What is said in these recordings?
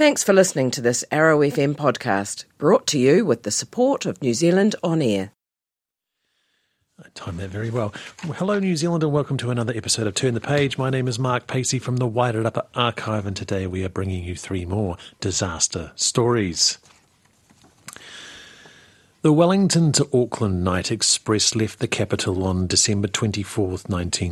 Thanks for listening to this Arrow FM podcast, brought to you with the support of New Zealand On Air. I timed that very well. Hello, New Zealand, and welcome to another episode of Turn the Page. My name is Mark Pacey from the Wairarapa Archive, and today we are bringing you three more disaster stories. The Wellington to Auckland Night Express left the capital on December 24th,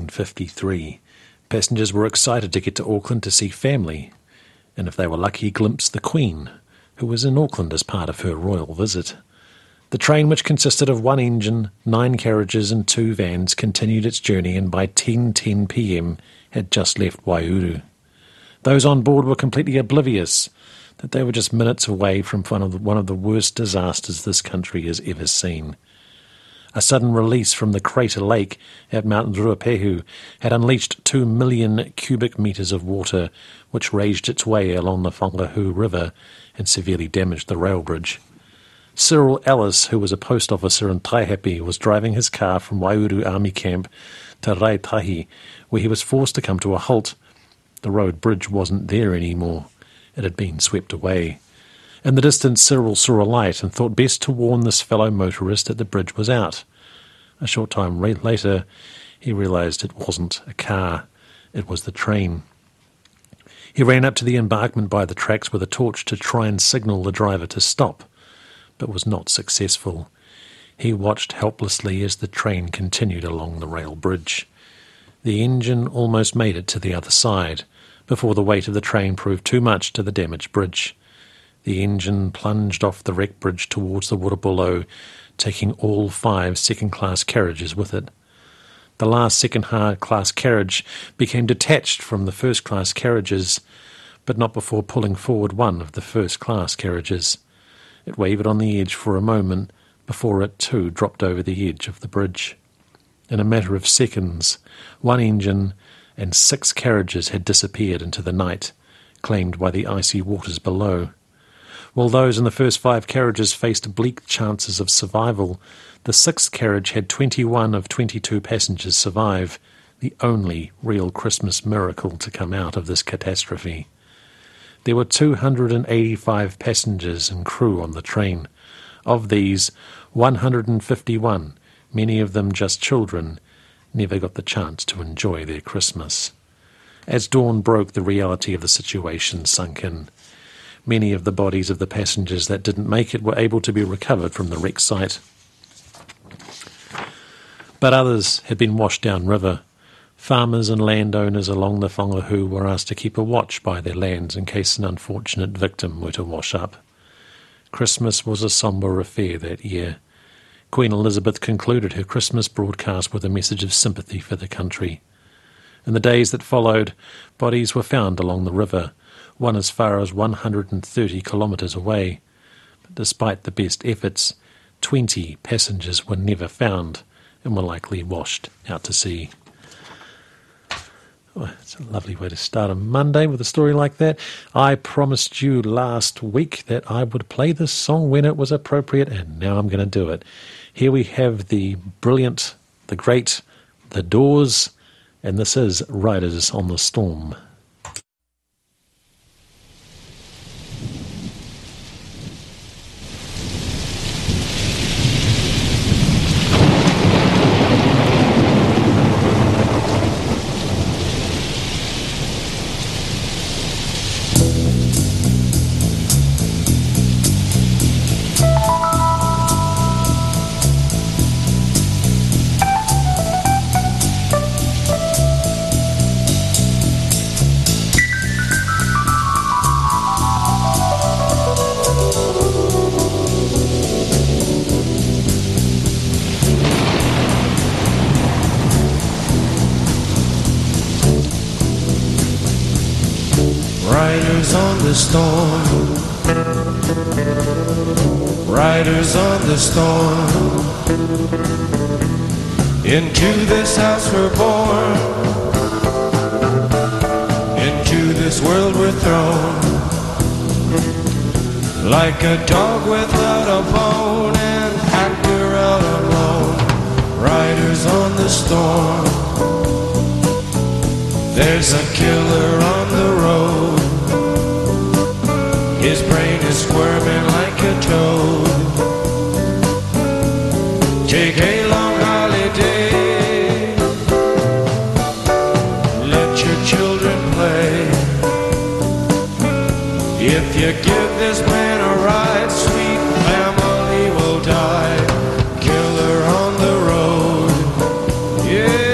1953. Passengers were excited to get to Auckland to see family, and if they were lucky, glimpse the Queen, who was in Auckland as part of her royal visit. The train, which consisted of one engine, 9 carriages and 2 vans, continued its journey and by 10:10 p.m. had just left Waihuru. Those on board were completely oblivious that they were just minutes away from one of the worst disasters this country has ever seen. A sudden release from the crater lake at Mount Ruapehu had unleashed 2 million cubic metres of water, which raged its way along the Whangahu River and severely damaged the rail bridge. Cyril Ellis, who was a post officer in Taihape, was driving his car from Waihuru Army Camp to Raitahi, where he was forced to come to a halt. The road bridge wasn't there anymore. It had been swept away. In the distance, Cyril saw a light and thought best to warn this fellow motorist that the bridge was out. A short time later, he realised it wasn't a car, it was the train. He ran up to the embankment by the tracks with a torch to try and signal the driver to stop, but was not successful. He watched helplessly as the train continued along the rail bridge. The engine almost made it to the other side, before the weight of the train proved too much to the damaged bridge. The engine plunged off the wrecked bridge towards the water below, taking all 5 second-class carriages with it. The last second-class carriage became detached from the first-class carriages, but not before pulling forward one of the first-class carriages. It wavered on the edge for a moment before it too dropped over the edge of the bridge. In a matter of seconds, 1 engine and 6 carriages had disappeared into the night, claimed by the icy waters below. While those in the first 5 carriages faced bleak chances of survival, the 6th carriage had 21 of 22 passengers survive, the only real Christmas miracle to come out of this catastrophe. There were 285 passengers and crew on the train. Of these, 151, many of them just children, never got the chance to enjoy their Christmas. As dawn broke, the reality of the situation sunk in. Many of the bodies of the passengers that didn't make it were able to be recovered from the wreck site, but others had been washed downriver. Farmers and landowners along the Whangahu were asked to keep a watch by their lands in case an unfortunate victim were to wash up. Christmas was a sombre affair that year. Queen Elizabeth concluded her Christmas broadcast with a message of sympathy for the country. In the days that followed, bodies were found along the river, one as far as 130 kilometres away. But despite the best efforts, 20 passengers were never found and were likely washed out to sea. Oh, it's a lovely way to start a Monday with a story like that. I promised you last week that I would play this song when it was appropriate, and now I'm going to do it. Here we have the brilliant, the great, The Doors, and this is Riders on the Storm. Riders on the storm, riders on the storm. Into this house we're born, into this world we're thrown. Like a dog without a bone, and actor out alone. Riders on the storm. There's a killer on the road. His brain is squirming like a toad. Take a long holiday. Let your children play. If you give this man a ride, sweet family will die. Killer on the road. Yeah.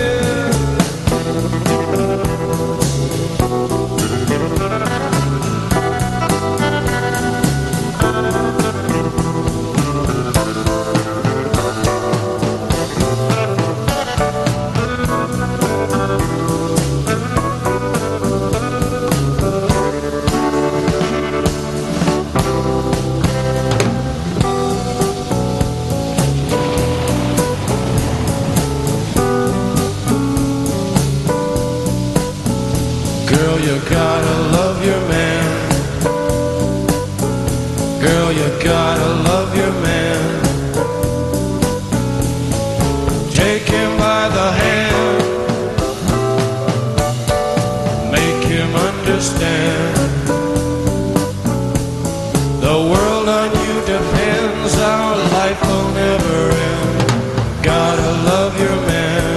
Girl, you gotta love your man. Girl, you gotta love your man. Take him by the hand. Make him understand. The world on you depends. Our life will never end. Gotta love your man.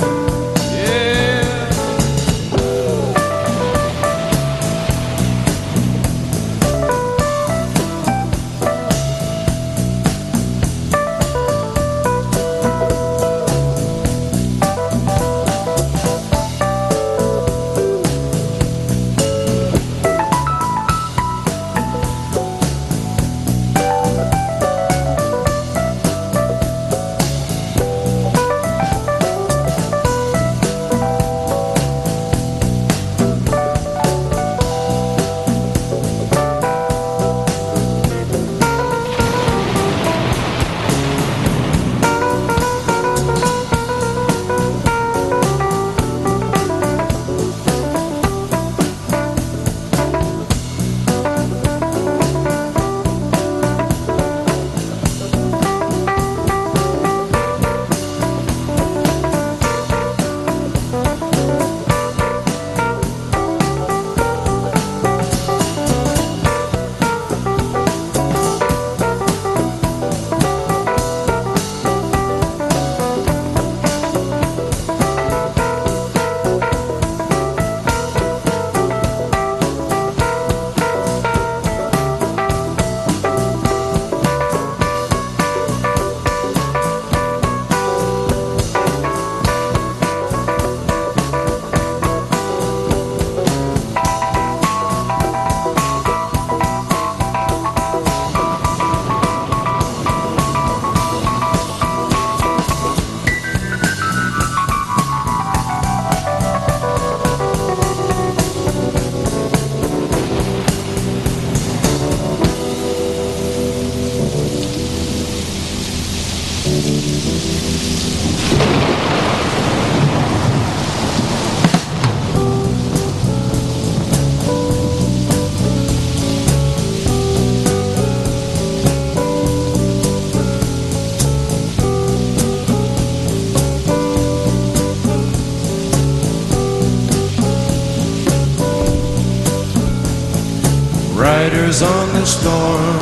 Riders on the storm.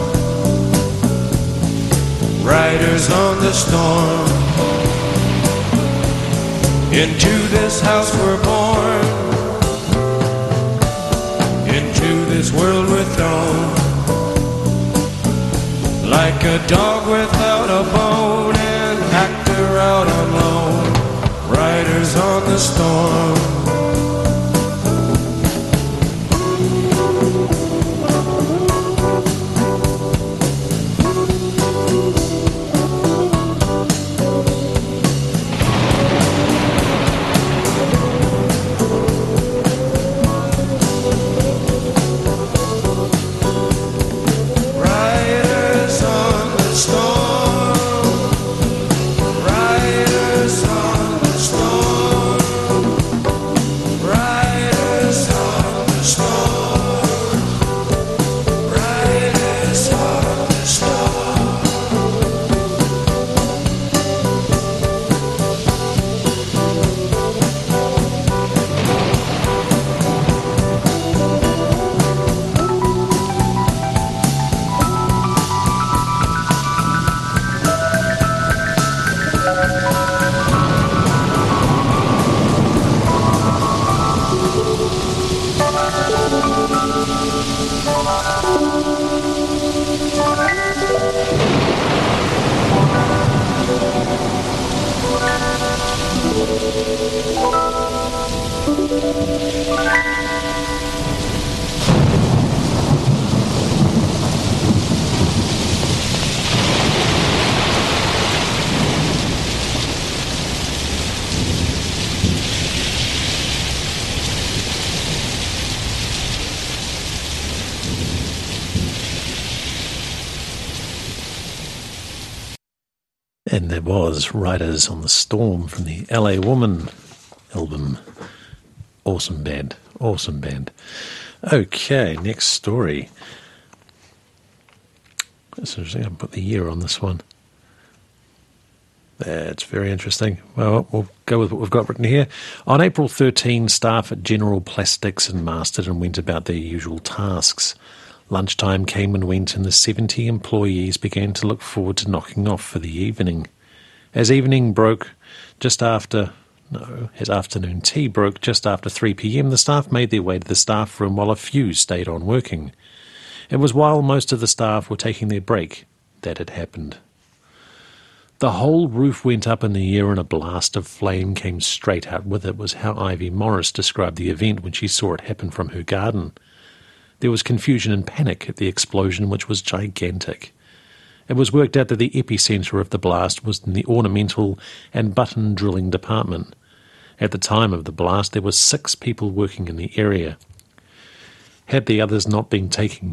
Riders on the storm. Into this house we're born. Into this world we're thrown. Like a dog without a bone, an actor out alone. Riders on the storm. Riders on the storm. And there was Riders on the Storm from the LA Woman album. Awesome band. Awesome band. Okay, next story. That's interesting. I'll put the year on this one. That's very interesting. Well, we'll go with what we've got written here. On April 13, staff at General Plastics in Masterton went about their usual tasks. Lunchtime came and went, and the 70 employees began to look forward to knocking off for the evening. As afternoon tea broke just after 3 p.m, the staff made their way to the staff room while a few stayed on working. It was while most of the staff were taking their break that it happened. The whole roof went up in the air and a blast of flame came straight out with it, was how Ivy Morris described the event when she saw it happen from her garden. There was confusion and panic at the explosion, which was gigantic. It was worked out that the epicentre of the blast was in the ornamental and button drilling department. At the time of the blast, there were 6 people working in the area. Had the others not been taking...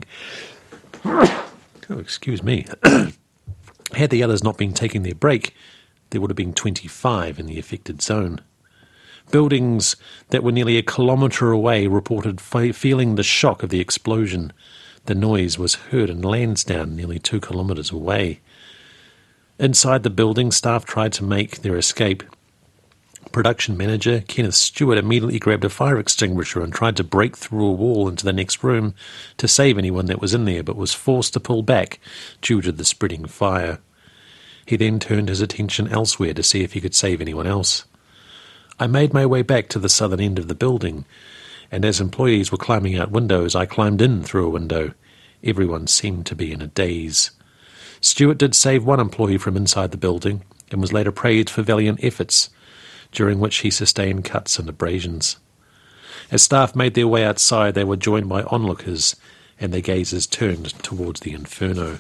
Had the others not been taking their break, there would have been 25 in the affected zone. Buildings that were nearly a kilometre away reported feeling the shock of the explosion. The noise was heard in Lansdowne, nearly 2 kilometres away. Inside the building, staff tried to make their escape. Production manager Kenneth Stewart immediately grabbed a fire extinguisher and tried to break through a wall into the next room to save anyone that was in there, but was forced to pull back due to the spreading fire. He then turned his attention elsewhere to see if he could save anyone else. I made my way back to the southern end of the building, and as employees were climbing out windows, I climbed in through a window. Everyone seemed to be in a daze. Stewart did save one employee from inside the building, and was later praised for valiant efforts, during which he sustained cuts and abrasions. As staff made their way outside, they were joined by onlookers, and their gazes turned towards the inferno.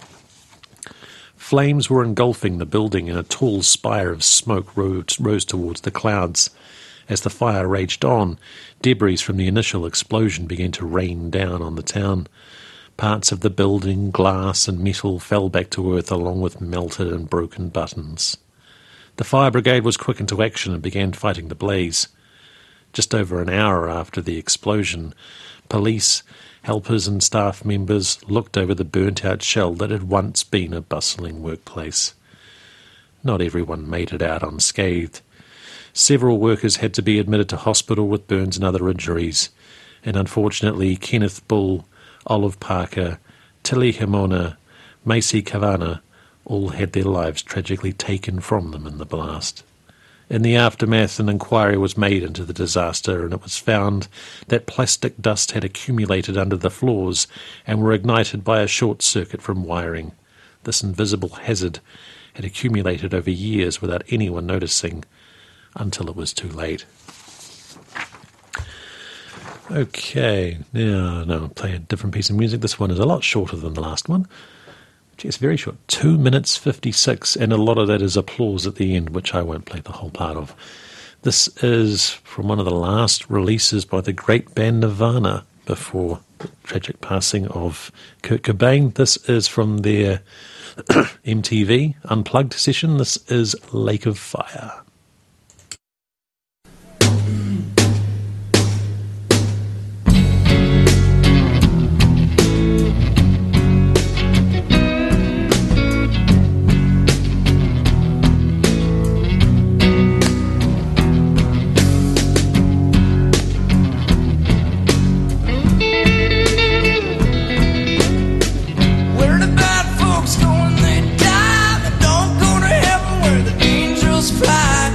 Flames were engulfing the building, and a tall spire of smoke rose towards the clouds. As the fire raged on, debris from the initial explosion began to rain down on the town. Parts of the building, glass and metal, fell back to earth along with melted and broken buttons. The fire brigade was quick into action and began fighting the blaze. Just over an hour after the explosion, police, helpers and staff members looked over the burnt-out shell that had once been a bustling workplace. Not everyone made it out unscathed. Several workers had to be admitted to hospital with burns and other injuries, and unfortunately Kenneth Bull, Olive Parker, Tilly Himona, Macy Kavana all had their lives tragically taken from them in the blast. In the aftermath, an inquiry was made into the disaster, and it was found that plastic dust had accumulated under the floors and were ignited by a short circuit from wiring. This invisible hazard had accumulated over years without anyone noticing, until it was too late. Okay, now I'll play a different piece of music. This one is a lot shorter than the last one. It's very short, 2 minutes 56, and a lot of that is applause at the end, which I won't play the whole part of. This is from one of the last releases by the great band Nirvana before the tragic passing of Kurt Cobain. This is from their MTV Unplugged session. This is Lake of Fire. Fly.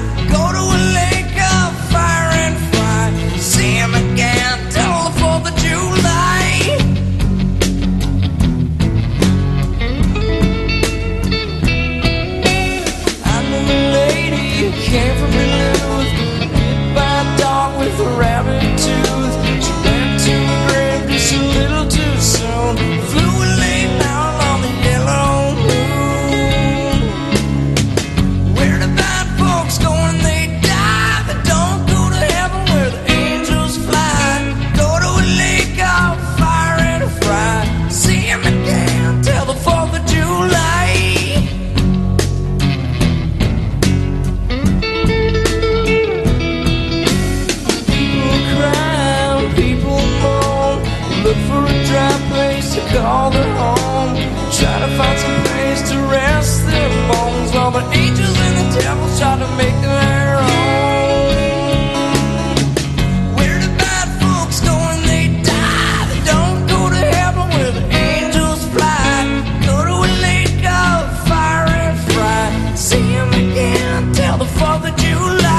call their home. Try to find some place to rest their bones. All the angels and the devils try to make them their own. Where the bad folks go when they die? They don't go to heaven where the angels fly. Go to a lake of fire and fry. See him again till the 4th of July.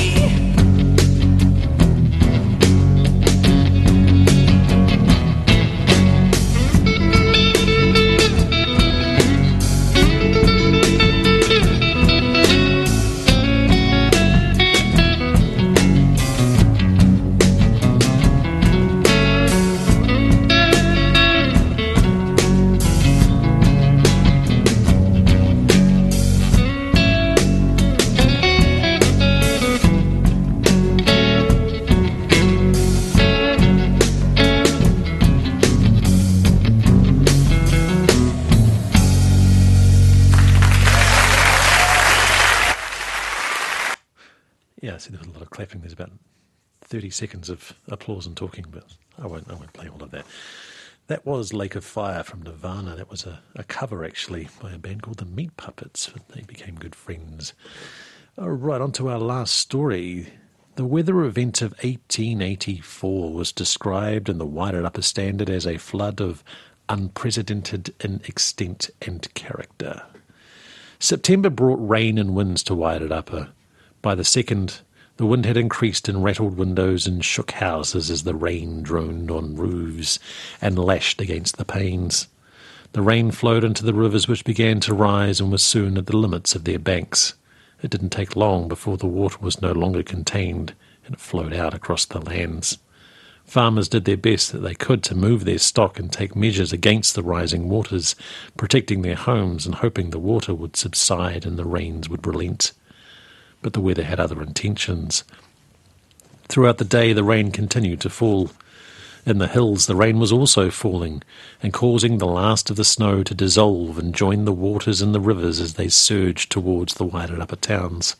Yeah, I see there was a lot of clapping. There's about 30 seconds of applause and talking, but I won't play all of that. That was Lake of Fire from Nirvana. That was a cover, actually, by a band called the Meat Puppets. They became good friends. All right, on to our last story. The weather event of 1884 was described in the Wairarapa Standard as a flood of unprecedented in extent and character. September brought rain and winds to Wairarapa. By the 2nd, the wind had increased and rattled windows and shook houses as the rain droned on roofs and lashed against the panes. The rain flowed into the rivers, which began to rise and was soon at the limits of their banks. It didn't take long before the water was no longer contained and it flowed out across the lands. Farmers did their best that they could to move their stock and take measures against the rising waters, protecting their homes and hoping the water would subside and the rains would relent. But the weather had other intentions. Throughout the day the rain continued to fall. In the hills the rain was also falling and causing the last of the snow to dissolve and join the waters in the rivers as they surged towards the Wairarapa towns.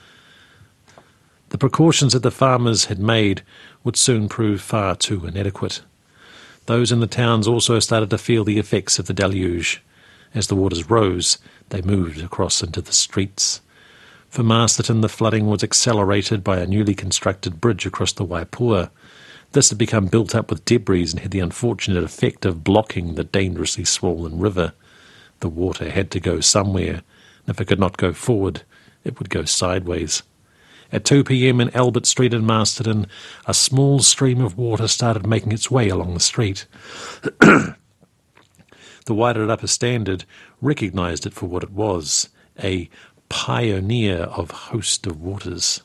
The precautions that the farmers had made would soon prove far too inadequate. Those in the towns also started to feel the effects of the deluge. As the waters rose, they moved across into the streets. For Masterton, the flooding was accelerated by a newly constructed bridge across the Waipua. This had become built up with debris and had the unfortunate effect of blocking the dangerously swollen river. The water had to go somewhere, and if it could not go forward, it would go sideways. At 2 p.m. in Albert Street in Masterton, a small stream of water started making its way along the street. The Wairarapa Standard recognised it for what it was, a pioneer of host of waters.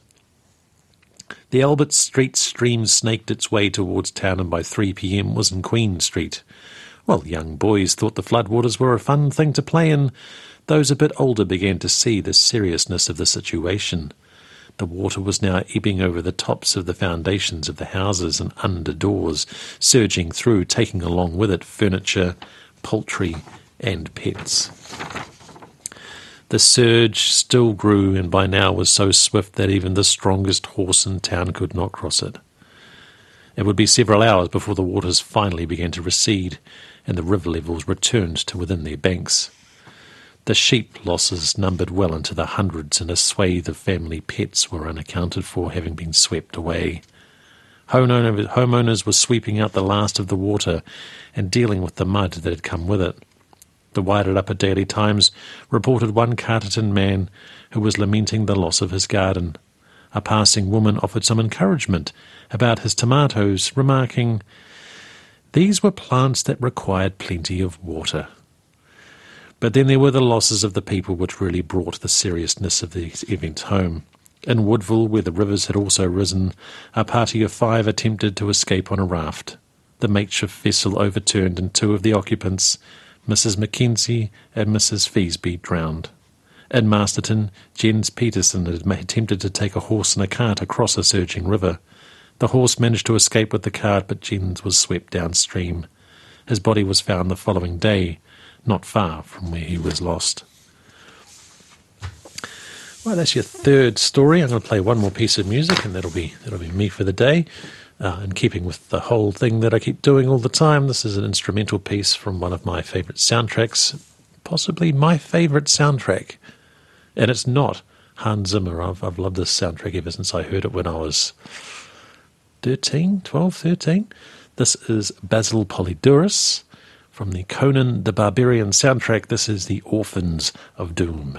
The Albert Street stream snaked its way towards town and by 3 p.m. was in Queen Street. Well, young boys thought the floodwaters were a fun thing to play in. Those a bit older began to see the seriousness of the situation. The water was now ebbing over the tops of the foundations of the houses and under doors, surging through, taking along with it furniture, poultry and pets. The surge still grew and by now was so swift that even the strongest horse in town could not cross it. It would be several hours before the waters finally began to recede and the river levels returned to within their banks. The sheep losses numbered well into the hundreds and a swathe of family pets were unaccounted for, having been swept away. Homeowners were sweeping out the last of the water and dealing with the mud that had come with it. The Wairarapa Daily Times reported one Carterton man who was lamenting the loss of his garden. A passing woman offered some encouragement about his tomatoes, remarking, "These were plants that required plenty of water." But then there were the losses of the people which really brought the seriousness of the event home. In Woodville, where the rivers had also risen, a party of 5 attempted to escape on a raft. The makeshift vessel overturned and 2 of the occupants, Mrs. Mackenzie and Mrs. Feasby, drowned. In Masterton, Jens Peterson had attempted to take a horse and a cart across a surging river. The horse managed to escape with the cart, but Jens was swept downstream. His body was found the following day, not far from where he was lost. Well, that's your third story. I'm going to play one more piece of music, and that'll be me for the day. In keeping with the whole thing that I keep doing all the time, this is an instrumental piece from one of my favourite soundtracks, possibly my favourite soundtrack. And it's not Hans Zimmer. I've loved this soundtrack ever since I heard it when I was 13. This is Basil Polydorus from the Conan the Barbarian soundtrack. This is The Orphans of Doom.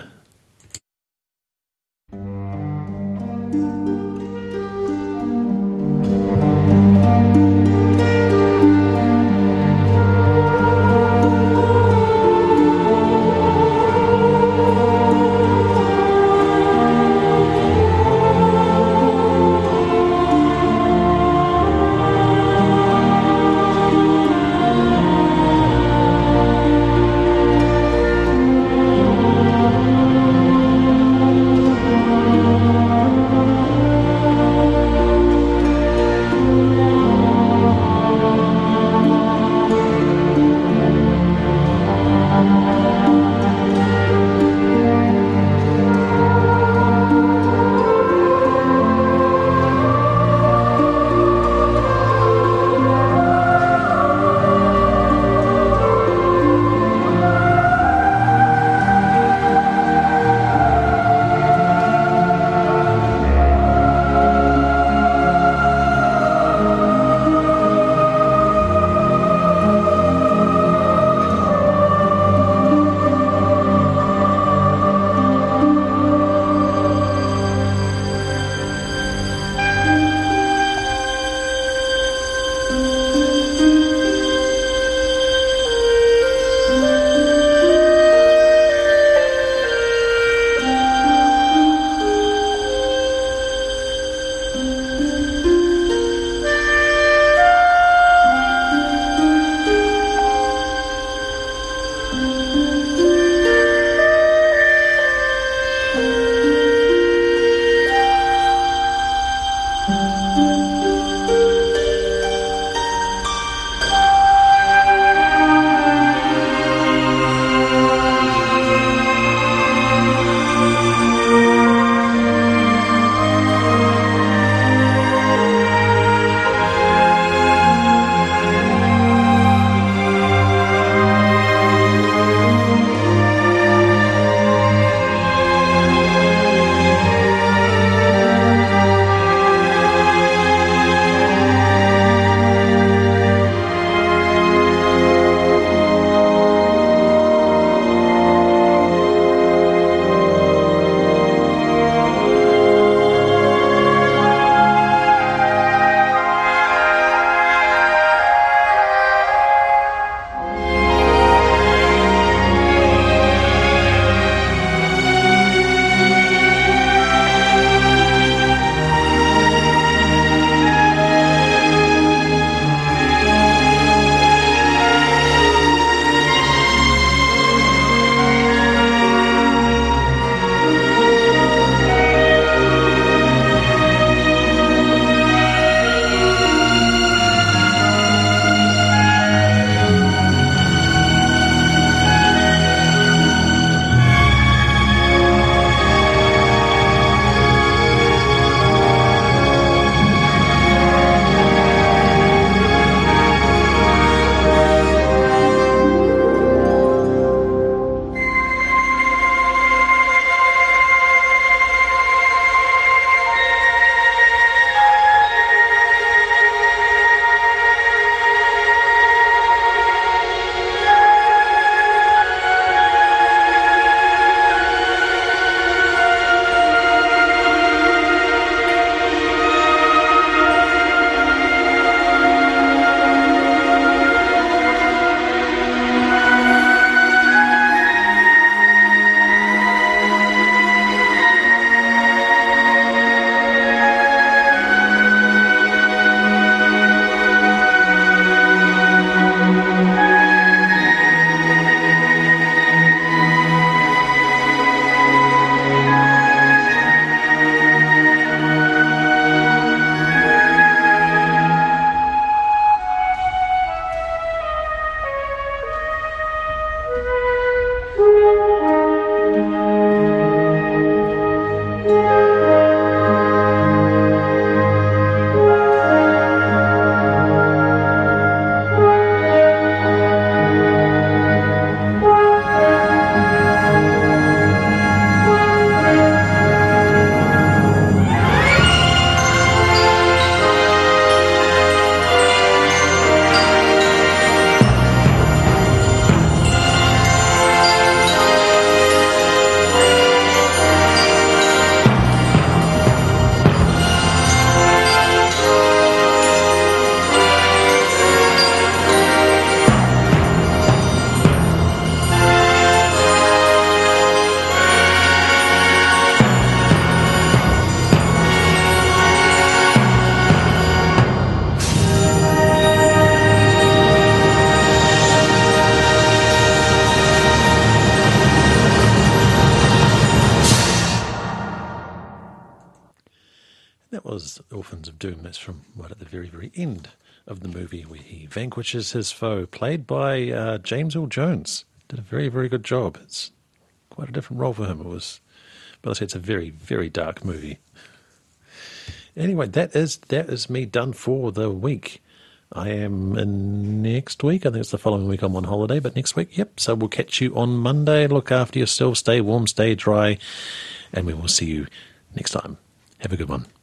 Orphans of Doom. That's from right at the very, very end of the movie where he vanquishes his foe, played by James Earl Jones. Did a very, very good job. It's quite a different role for him. But I say it's a very, very dark movie. Anyway, that is me done for the week. I am in next week. I think it's the following week I'm on holiday, but next week, yep. So we'll catch you on Monday. Look after yourself. Stay warm, stay dry, and we will see you next time. Have a good one.